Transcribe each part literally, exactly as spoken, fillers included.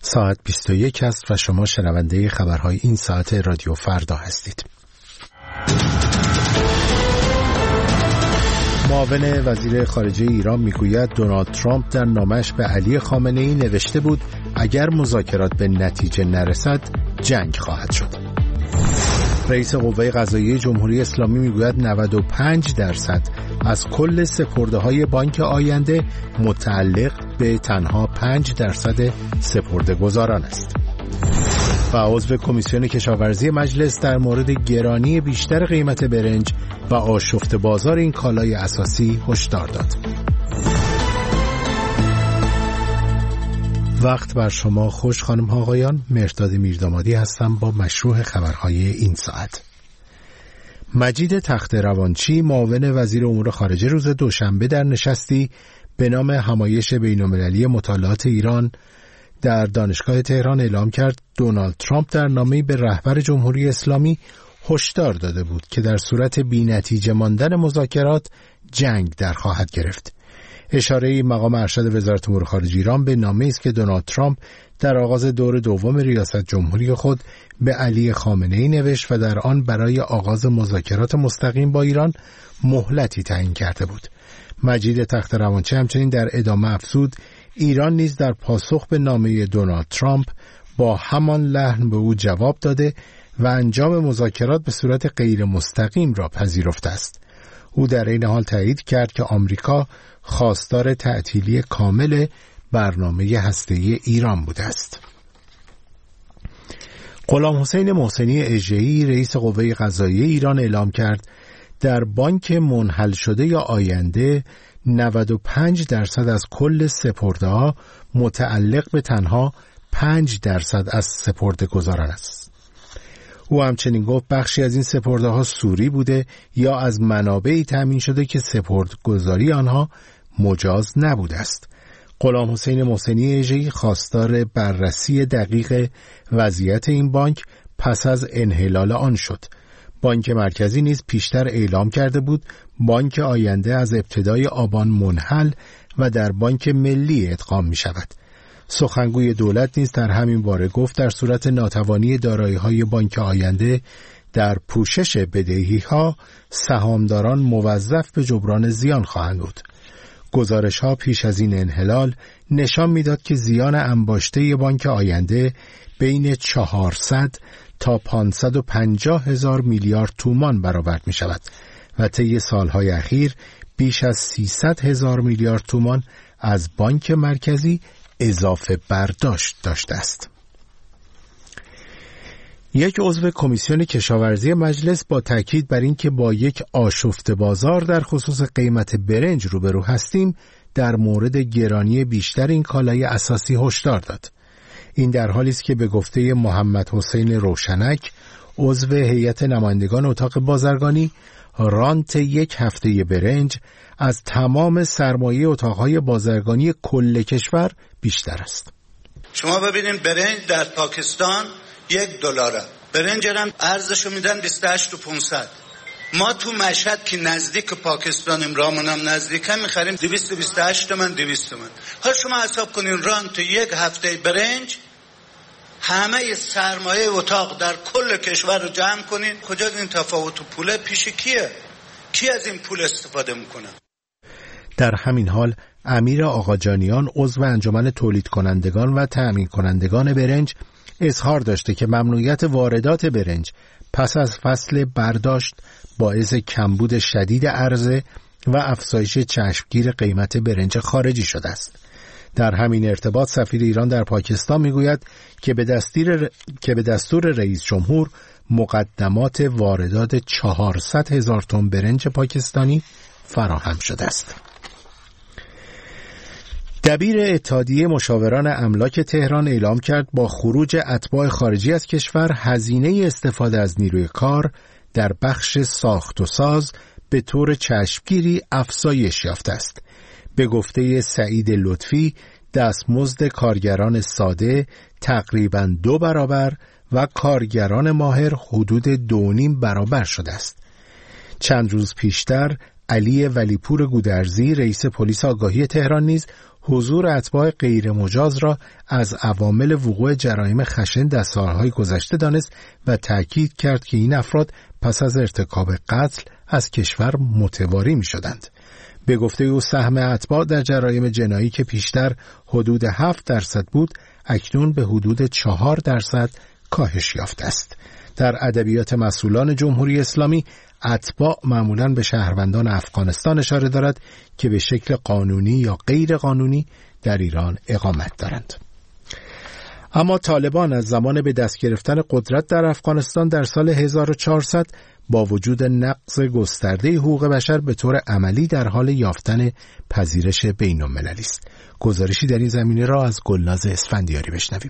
ساعت بیست و یک است و شما شنونده خبرهای این ساعت رادیو فردا هستید. معاون وزیر خارجه ایران میگوید دونالد ترامپ در نامه‌اش به علی خامنه‌ای نوشته بود اگر مذاکرات به نتیجه نرسد جنگ خواهد شد. رئیس قوه قضاییه جمهوری اسلامی میگوید نود و پنج درصد از کل سپرده‌های بانک آینده متعلق به تنها پنج درصد سپرده‌گزاران است. و عضو کمیسیون کشاورزی مجلس در مورد گرانی بیشتر قیمت برنج و آشفته بازار این کالای اساسی هشدار داد. وقت بر شما خوش خانم ها آقایان، مهرداد میردامادی هستم با مشروع خبرهای این ساعت. مجید تخت روانچی معاون وزیر امور خارجه روز دوشنبه در نشستی به نام همایش بین‌المللی مطالعات ایران در دانشگاه تهران اعلام کرد دونالد ترامپ در نامه‌ای به رهبر جمهوری اسلامی هشدار داده بود که در صورت بی‌نتیجه ماندن مذاکرات جنگ در خواهد گرفت. اشاره مقام ارشد وزارت امور خارجه ایران به نامه‌ای است که دونالد ترامپ در آغاز دور دوم ریاست جمهوری خود به علی خامنه‌ای نوشت و در آن برای آغاز مذاکرات مستقیم با ایران مهلتی تعیین کرده بود. مجید تخت روانچی همچنین در ادامه افزود ایران نیز در پاسخ به نامه دونالد ترامپ با همان لحن به او جواب داده و انجام مذاکرات به صورت غیر مستقیم را پذیرفته است. او در این حال تایید کرد که آمریکا خواستار تعطیلی کامل برنامه هسته‌ای ایران بوده است. غلام حسین محسنی اژه‌ای رئیس قوه قضاییه ایران اعلام کرد در بانک منحل شده یا آینده نود و پنج درصد از کل سپرده‌ها متعلق به تنها پنج درصد از سپرده‌گزاران است. او همچنین گفت بخشی از این سپرده‌ها سوری بوده یا از منابعی تامین شده که سپرده‌گذاری آنها مجاز نبوده است. غلام حسین محسنی اژه‌ای خواستار بررسی دقیق وضعیت این بانک پس از انحلال آن شد. بانک مرکزی نیز پیشتر اعلام کرده بود بانک آینده از ابتدای آبان منحل و در بانک ملی ادغام می شود. سخنگوی دولت نیز در همین باره گفت در صورت ناتوانی دارایی‌های بانک آینده در پوشش بدهی‌ها سهامداران موظف به جبران زیان خواهند بود. گزارش‌ها پیش از این انحلال نشان می‌داد که زیان انباشته بانک آینده بین چهارصد تا پانصد و پنجاه هزار میلیارد تومان برآورد می شود و طی سالهای اخیر بیش از سیصد هزار میلیارد تومان از بانک مرکزی اضافه برداشت داشته است. یک عضو کمیسیون کشاورزی مجلس با تاکید بر این که با یک آشفته بازار در خصوص قیمت برنج روبرو هستیم در مورد گرانی بیشتر این کالای اساسی هشدار داد. این در حالی است که به گفته محمد حسین روشنک عضو هیئت نمایندگان اتاق بازرگانی رانت یک هفته برنج از تمام سرمایه اتاقهای بازرگانی کل کشور بیشتر است. شما ببینید برنج در پاکستان یک دلاره، برنج هم ارزشو میدن بیست و هشت و پانصد. ما تو مشهد که نزدیک پاکستانیم، رامون هم نزدیکه، میخریم دویست و بیست و هشت تومن دویست تومن. ها شما حساب کنین ران تو یک هفته برنج همه سرمایه اتاق در کل کشور رو جمع کنین، کجا این تفاوت پوله پیش کیه؟ کی از این پول استفاده میکنه؟ در همین حال امیر آقاجانیان عضو انجمن تولید کنندگان و تأمین کنندگان برنج اظهار داشته که ممنوعیت واردات برنج پس از فصل برداشت باعث کمبود شدید عرضه و افزایش چشمگیر قیمت برنج خارجی شده است. در همین ارتباط سفیر ایران در پاکستان میگوید که به دستور که به دستور رئیس جمهور مقدمات واردات چهارصد هزار تن برنج پاکستانی فراهم شده است. دبیر اتحادیه مشاوران املاک تهران اعلام کرد با خروج اتباع خارجی از کشور هزینه استفاده از نیروی کار در بخش ساخت و ساز به طور چشمگیری افزایش یافته است. به گفته سعید لطفی دستمزد کارگران ساده تقریباً دو برابر و کارگران ماهر حدود دو نیم برابر شده است. چند روز پیشتر علی ولیپور گودرزی رئیس پلیس آگاهی تهران نیز حضور اتباع غیر مجاز را از عوامل وقوع جرایم خشن در سالهای گذشته دانست و تأکید کرد که این افراد پس از ارتکاب قتل از کشور متواری می شدند. به گفته او سهم اتباع در جرایم جنایی که پیشتر حدود هفت درصد بود اکنون به حدود چهار درصد کاهش یافته است. در ادبیات مسئولان جمهوری اسلامی اتباع معمولاً به شهروندان افغانستان اشاره دارد که به شکل قانونی یا غیر قانونی در ایران اقامت دارند. اما طالبان از زمان به دست گرفتن قدرت در افغانستان در سال هزار و چهارصد با وجود نقض گسترده حقوق بشر به طور عملی در حال یافتن پذیرش بین‌المللی است. گزارشی در این زمینه را از گلناز اسفندیاری بشنویم.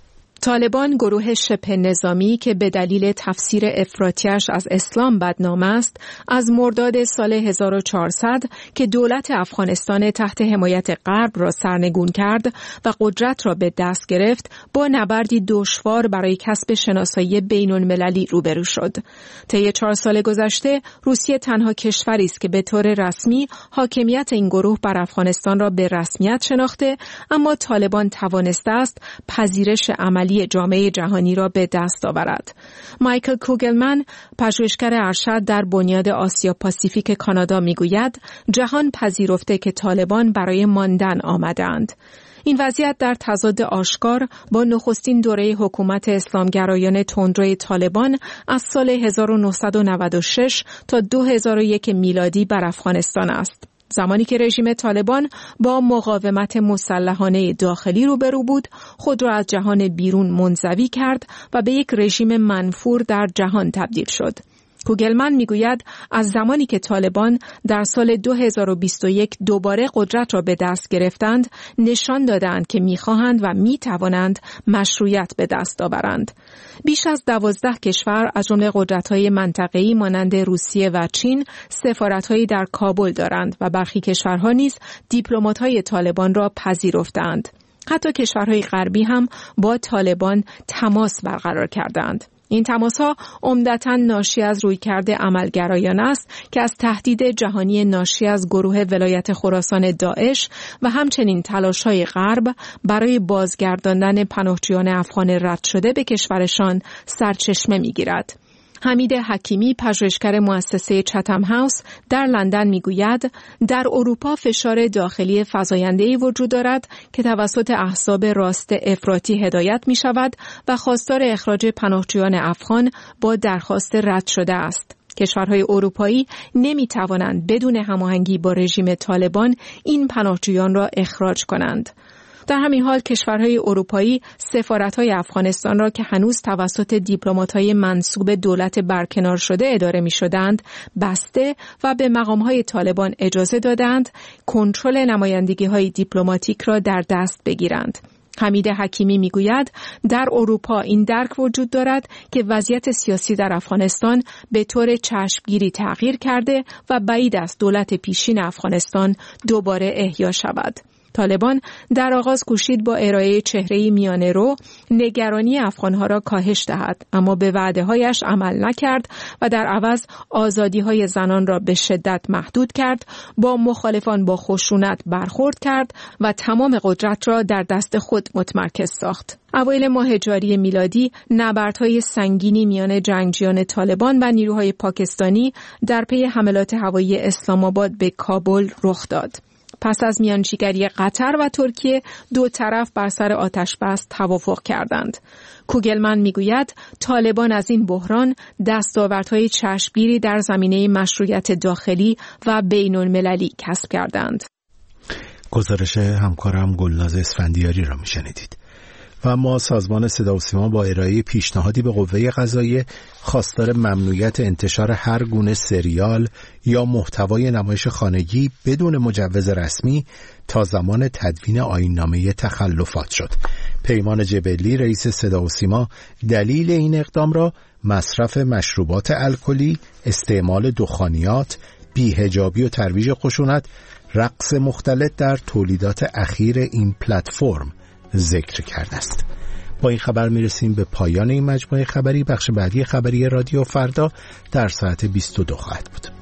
طالبان، گروه شبه نظامی که به دلیل تفسیر افراطیش از اسلام بدنام است، از مرداد سال هزار و چهارصد که دولت افغانستان تحت حمایت غرب را سرنگون کرد و قدرت را به دست گرفت، با نبردی دشوار برای کسب شناسایی بین‌المللی روبرو شد. طی چهار سال گذشته، روسیه تنها کشوری است که به طور رسمی حاکمیت این گروه بر افغانستان را به رسمیت شناخته، اما طالبان توانسته است پذیرش عملی جامعه جهانی را به دست آورد. مایکل کوگلمن، پژوهشگر ارشد در بنیاد آسیا پاسیفیک کانادا میگوید جهان پذیرفته که طالبان برای ماندن آمدند. این وضعیت در تضاد آشکار با نخستین دوره حکومت اسلامگرایان تندروی طالبان از سال هزار و نهصد و نود و شش تا دو هزار و یک میلادی بر افغانستان است. زمانی که رژیم طالبان با مقاومت مسلحانه داخلی روبرو بود، خود را از جهان بیرون منزوی کرد و به یک رژیم منفور در جهان تبدیل شد. کوگلمن میگوید از زمانی که طالبان در سال دو هزار و بیست و یک دوباره قدرت را به دست گرفتند، نشان دادند که میخواهند و میتوانند مشروعیت به دست آورند. بیش از دوازده کشور از جمله قدرت‌های منطقه‌ای مانند روسیه و چین سفارت‌هایی در کابل دارند و برخی کشورها نیز دیپلمات‌های طالبان را پذیرفتند. حتی کشورهای غربی هم با طالبان تماس برقرار کردند. این تماس‌ها عمدتاً ناشی از رویکرد عملگرایان است که از تهدید جهانی ناشی از گروه ولایت خراسان داعش و همچنین تلاش‌های غرب برای بازگرداندن پناهجویان افغان رد شده به کشورشان سرچشمه می‌گیرد. حمید حکیمی، پژوهشگر مؤسسه چتم هاوس در لندن میگوید در اروپا فشار داخلی فزاینده‌ای وجود دارد که توسط احزاب راست افراطی هدایت می شود و خواستار اخراج پناهجویان افغان با درخواست رد شده است. کشورهای اروپایی نمی توانند بدون هماهنگی با رژیم طالبان این پناهجویان را اخراج کنند. در همین حال کشورهای اروپایی سفارت‌های افغانستان را که هنوز توسط دیپلمات‌های منسوب دولت برکنار شده اداره می‌شدند بسته و به مقام‌های طالبان اجازه دادند کنترل نمایندگی‌های دیپلماتیک را در دست بگیرند. حمید حکیمی میگوید در اروپا این درک وجود دارد که وضعیت سیاسی در افغانستان به طور چشمگیری تغییر کرده و بعید است دولت پیشین افغانستان دوباره احیا شود. طالبان در آغاز کوشید با ارائه چهره‌ای میانه رو نگرانی افغانها را کاهش دهد، اما به وعده‌هایش عمل نکرد و در عوض آزادی‌های زنان را به شدت محدود کرد، با مخالفان با خشونت برخورد کرد و تمام قدرت را در دست خود متمرکز ساخت. اوایل ماه جاری میلادی نبردهای سنگینی میان جنگجویان طالبان و نیروهای پاکستانی در پی حملات هوایی اسلام آباد به کابل رخ داد. پس از میانجیگری قطر و ترکیه دو طرف بر سر آتش بس توافق کردند. کوگلمن میگوید طالبان از این بحران دستاوردهای چشمگیری در زمینه مشروعیت داخلی و بین المللی کسب کردند. گزارش همکارم گلناز اسفندیاری را میشنیدید. و ما سازمان صدا و سیما با ارائه پیشنهادی به قوه قضاییه خواستار ممنوعیت انتشار هر گونه سریال یا محتوای نمایش خانگی بدون مجوز رسمی تا زمان تدوین آیین‌نامه تخلفات شد. پیمان جبلی رئیس صدا و سیما دلیل این اقدام را مصرف مشروبات الکلی، استعمال دخانیات، بی‌حجابی و ترویج خشونت، رقص مختلط در تولیدات اخیر این پلتفرم ذکر کرده است. با این خبر میرسیم به پایان این مجموعه خبری. بخش بعدی خبری رادیو فردا در ساعت بیست و دو خواهد بود.